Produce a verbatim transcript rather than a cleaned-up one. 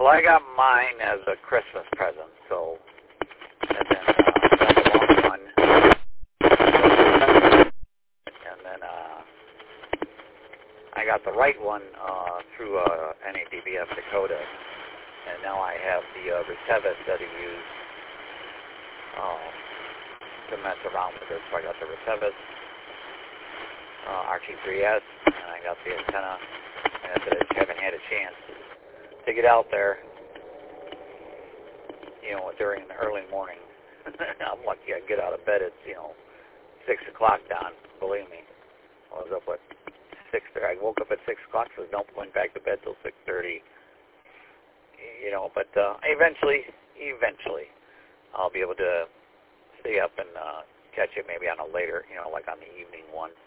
Well, I got mine as a Christmas present, so, and then, uh, got the long one, and then, uh, I got the right one, uh, through, uh, N A D B F Dakota, and now I have the, uh, Retevis that I use, um, to mess around with it. So I got the Retevis, uh, R T three S, and I got the antenna, and I just haven't had a chance to get out there, you know, during the early morning. I'm lucky I get out of bed at, you know, six o'clock down, believe me. I was up at six thirty. I woke up at six o'clock, so don't went back to bed till six thirty. You know, but uh, eventually, eventually, I'll be able to stay up and uh, catch it maybe on a later, you know, like on the evening one.